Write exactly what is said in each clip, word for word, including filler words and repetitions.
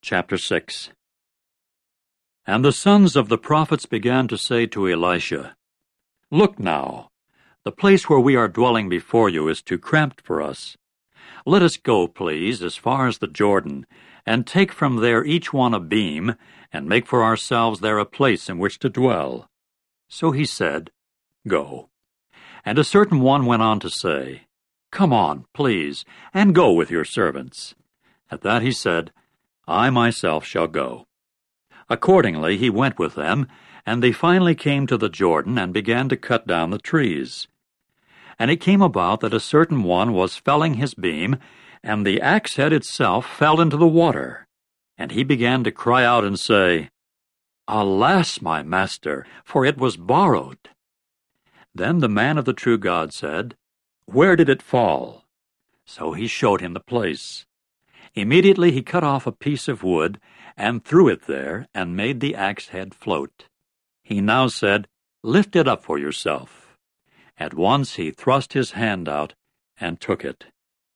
Chapter six. And the sons of the prophets began to say to Elisha, Look now, the place where we are dwelling before you is too cramped for us. Let us go, please, as far as the Jordan, and take from there each one a beam, and make for ourselves there a place in which to dwell. So he said, Go. And a certain one went on to say, Come on, please, and go with your servants. At that he said, I myself shall go. Accordingly he went with them, and they finally came to the Jordan and began to cut down the trees. And it came about that a certain one was felling his beam, and the axe head itself fell into the water. And he began to cry out and say, Alas, my master, for it was borrowed. Then the man of the true God said, Where did it fall? So he showed him the place. Immediately he cut off a piece of wood, and threw it there, and made the axe head float. He now said, Lift it up for yourself. At once he thrust his hand out, and took it.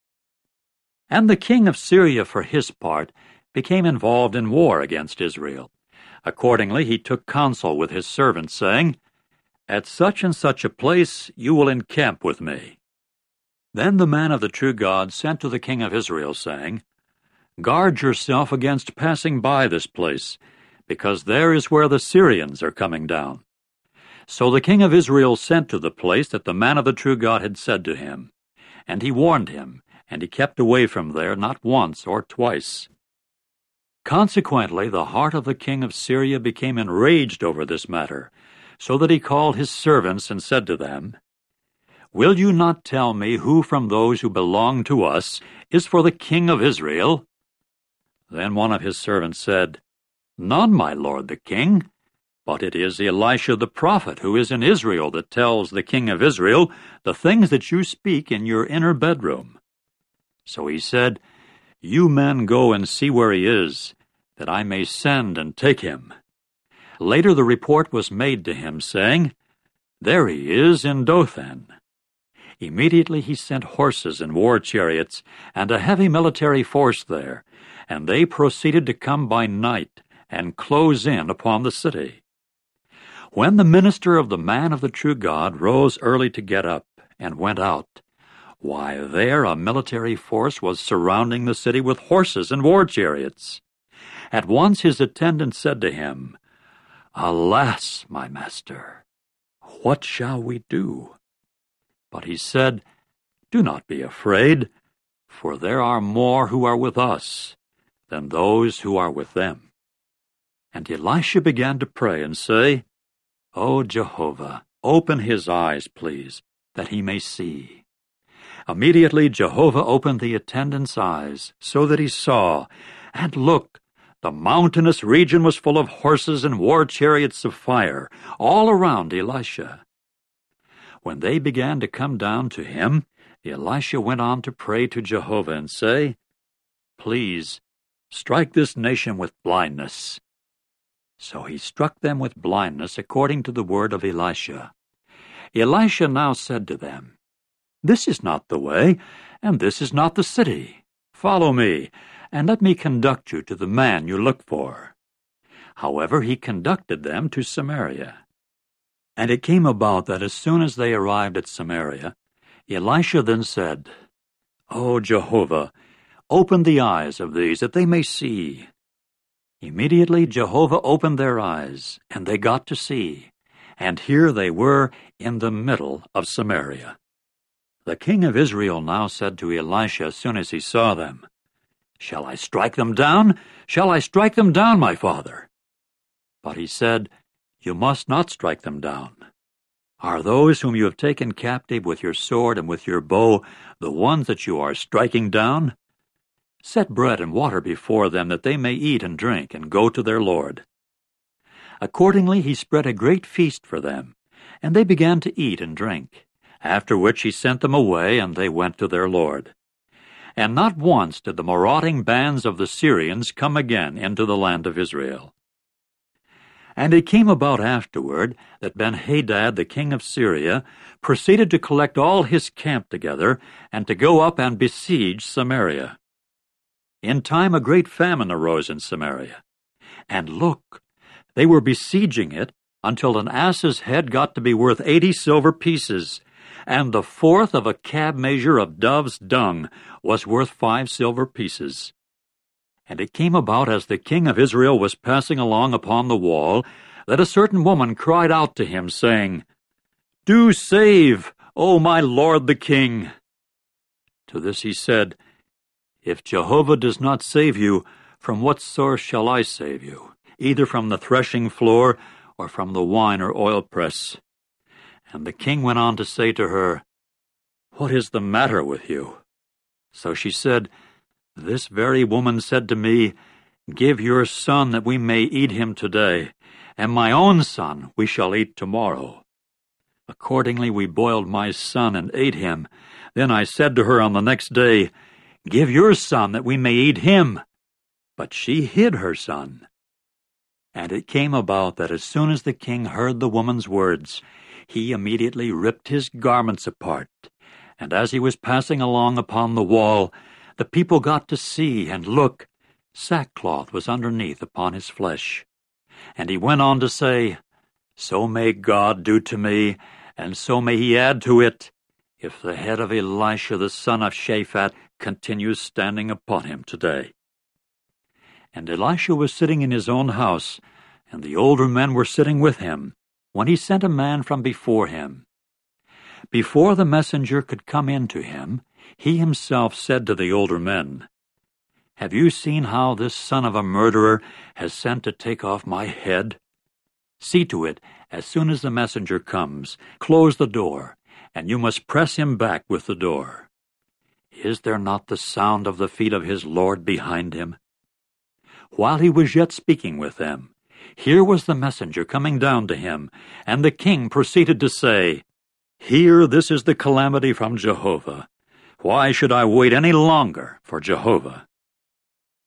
And the king of Syria, for his part, became involved in war against Israel. Accordingly he took counsel with his servants, saying, At such and such a place you will encamp with me. Then the man of the true God sent to the king of Israel, saying, Guard yourself against passing by this place, because there is where the Syrians are coming down. So the king of Israel sent to the place that the man of the true God had said to him. And he warned him, and he kept away from there not once or twice. Consequently, the heart of the king of Syria became enraged over this matter, so that he called his servants and said to them, Will you not tell me who from those who belong to us is for the king of Israel? Then one of his servants said, None, my lord the king, but it is Elisha the prophet who is in Israel that tells the king of Israel the things that you speak in your inner bedroom. So he said, You men go and see where he is, that I may send and take him. Later the report was made to him, saying, There he is in Dothan. Immediately he sent horses and war chariots, and a heavy military force there, and they proceeded to come by night and close in upon the city. When the minister of the man of the true God rose early to get up and went out, why, there a military force was surrounding the city with horses and war chariots. At once his attendant said to him, Alas, my master, what shall we do? But he said, Do not be afraid, for there are more who are with us than those who are with them. And Elisha began to pray and say, O Jehovah, open his eyes, please, that he may see. Immediately Jehovah opened the attendant's eyes, so that he saw, and look, the mountainous region was full of horses and war chariots of fire, all around Elisha. When they began to come down to him, Elisha went on to pray to Jehovah and say, Please, strike this nation with blindness. So he struck them with blindness according to the word of Elisha. Elisha now said to them, This is not the way, and this is not the city. Follow me, and let me conduct you to the man you look for. However, he conducted them to Samaria. And it came about that as soon as they arrived at Samaria, Elisha then said, O Jehovah, open the eyes of these, that they may see. Immediately Jehovah opened their eyes, and they got to see, and here they were in the middle of Samaria. The king of Israel now said to Elisha as soon as he saw them, Shall I strike them down? Shall I strike them down, my father? But he said, You must not strike them down. Are those whom you have taken captive with your sword and with your bow the ones that you are striking down? Set bread and water before them, that they may eat and drink, and go to their lord. Accordingly he spread a great feast for them, and they began to eat and drink, after which he sent them away, and they went to their lord. And not once did the marauding bands of the Syrians come again into the land of Israel. And it came about afterward that Ben-Hadad the king of Syria proceeded to collect all his camp together, and to go up and besiege Samaria. In time a great famine arose in Samaria. And look, they were besieging it until an ass's head got to be worth eighty silver pieces, and the fourth of a cab measure of dove's dung was worth five silver pieces. And it came about, as the king of Israel was passing along upon the wall, that a certain woman cried out to him, saying, Do save, O my lord the king. To this he said, If Jehovah does not save you, from what source shall I save you, either from the threshing floor or from the wine or oil press? And the king went on to say to her, What is the matter with you? So she said, This very woman said to me, Give your son that we may eat him today, and my own son we shall eat tomorrow. Accordingly we boiled my son and ate him. Then I said to her on the next day, Give your son that we may eat him. But she hid her son. And it came about that as soon as the king heard the woman's words, he immediately ripped his garments apart. And as he was passing along upon the wall, the people got to see, and look, sackcloth was underneath upon his flesh. And he went on to say, So may God do to me, and so may he add to it, if the head of Elisha the son of Shaphat continues standing upon him today. And Elisha was sitting in his own house, and the older men were sitting with him, when he sent a man from before him. Before the messenger could come in to him, he himself said to the older men, Have you seen how this son of a murderer has sent to take off my head? See to it, as soon as the messenger comes, close the door, and you must press him back with the door. Is there not the sound of the feet of his Lord behind him? While he was yet speaking with them, here was the messenger coming down to him, and the king proceeded to say, Here this is the calamity from Jehovah. Why should I wait any longer for Jehovah?